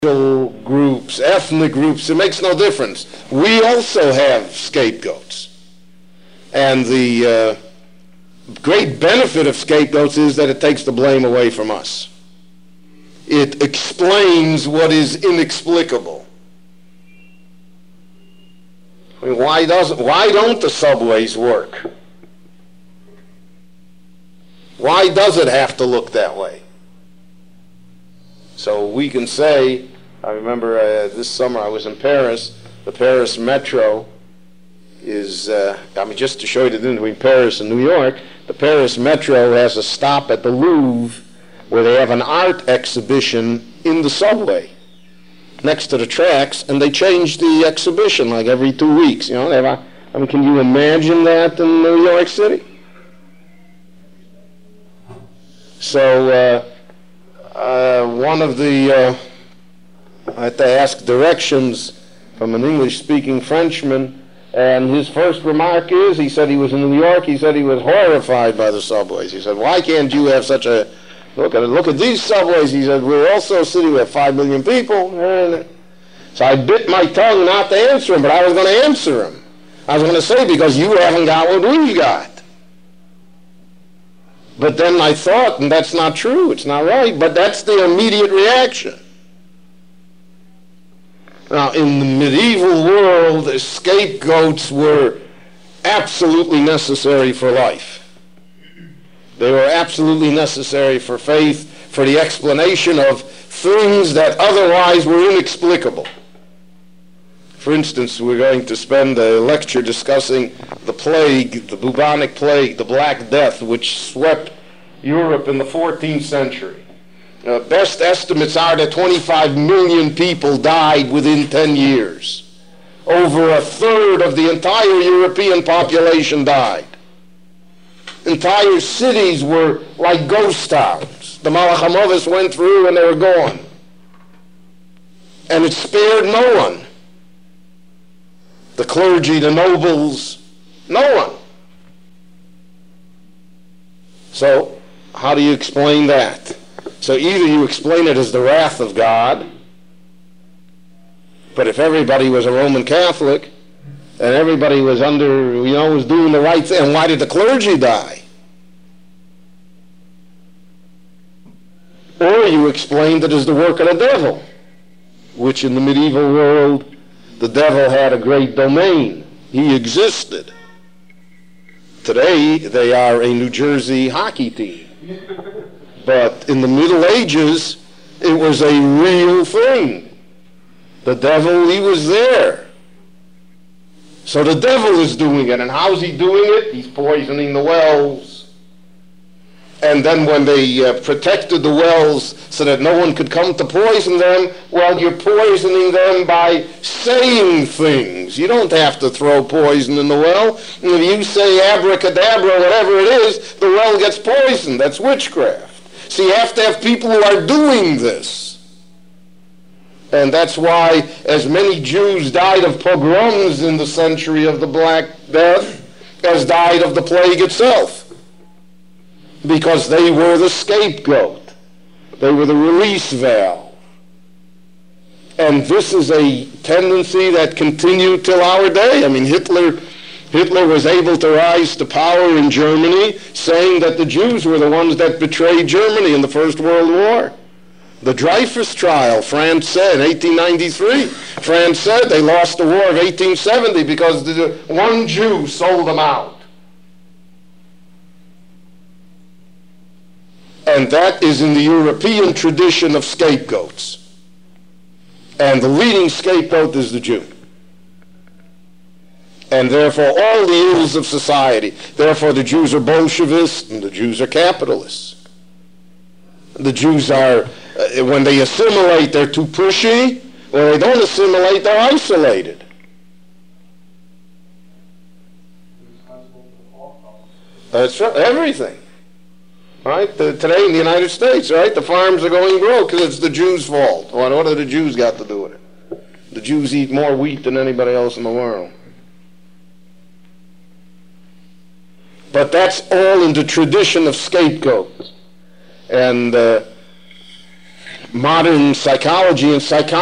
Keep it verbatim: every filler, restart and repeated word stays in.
groups, ethnic groups, it makes no difference. We also have scapegoats. And the uh, great benefit of scapegoats is that it takes the blame away from us. It explains what is inexplicable. I mean, why doesn't, why don't the subways work? Why does it have to look that way? So we can say, I remember uh, this summer I was in Paris. The Paris Metro is, uh, I mean, just to show you the difference between Paris and New York, the Paris Metro has a stop at the Louvre where they have an art exhibition in the subway next to the tracks, and they change the exhibition like every two weeks. You know, they have a, I mean, can you imagine that in New York City? So, uh, Uh, one of the, uh, I had to ask directions from an English-speaking Frenchman, and his first remark is, he said he was in New York, he said he was horrified by the subways. He said, why can't you have such a, look at it, look at these subways. He said, we're also a city with five million people. So I bit my tongue not to answer him, but I was going to answer him. I was going to say, because you haven't got what we've got. But then I thought, and that's not true, it's not right, but that's the immediate reaction. Now, in the medieval world, scapegoats were absolutely necessary for life. They were absolutely necessary for faith, for the explanation of things that otherwise were inexplicable. For instance, we're going to spend a lecture discussing the plague, the bubonic plague, the Black Death, which swept Europe in the fourteenth century. Uh, best estimates are that twenty-five million people died within ten years. Over a third of the entire European population died. Entire cities were like ghost towns. The Malach HaMovis went through and they were gone. And it spared no one. The clergy, the nobles, no one. So, how do you explain that? So either you explain it as the wrath of God, but if everybody was a Roman Catholic, and everybody was under, you know, was doing the right thing, and why did the clergy die? Or you explained it as the work of the devil, which in the medieval world, the devil had a great domain. He existed. Today, they are a New Jersey hockey team. But in the Middle Ages, it was a real thing. The devil, he was there. So the devil is doing it. And how's he doing it? He's poisoning the wells. And then when they uh, protected the wells so that no one could come to poison them, well, you're poisoning them by saying things. You don't have to throw poison in the well. And if you say abracadabra, whatever it is, the well gets poisoned. That's witchcraft. So you have to have people who are doing this. And that's why as many Jews died of pogroms in the century of the Black Death as died of the plague itself. Because they were the scapegoat. They were the release valve. And this is a tendency that continued till our day. I mean, Hitler, Hitler was able to rise to power in Germany saying that the Jews were the ones that betrayed Germany in the First World War. The Dreyfus trial, France said, in eighteen ninety-three, France said they lost the war of eighteen seventy because the, one Jew sold them out. And that is in the European tradition of scapegoats. And the leading scapegoat is the Jew. And therefore all the ills of society. Therefore the Jews are Bolshevists and the Jews are capitalists. The Jews are, uh, when they assimilate, they're too pushy. When they don't assimilate, they're isolated. That's right, everything. Right? The, today in the United States, right, the farms are going broke because it's the Jews' fault. What, what have the Jews got to do with it? The Jews eat more wheat than anybody else in the world. But that's all in the tradition of scapegoats. And uh, modern psychology and psychology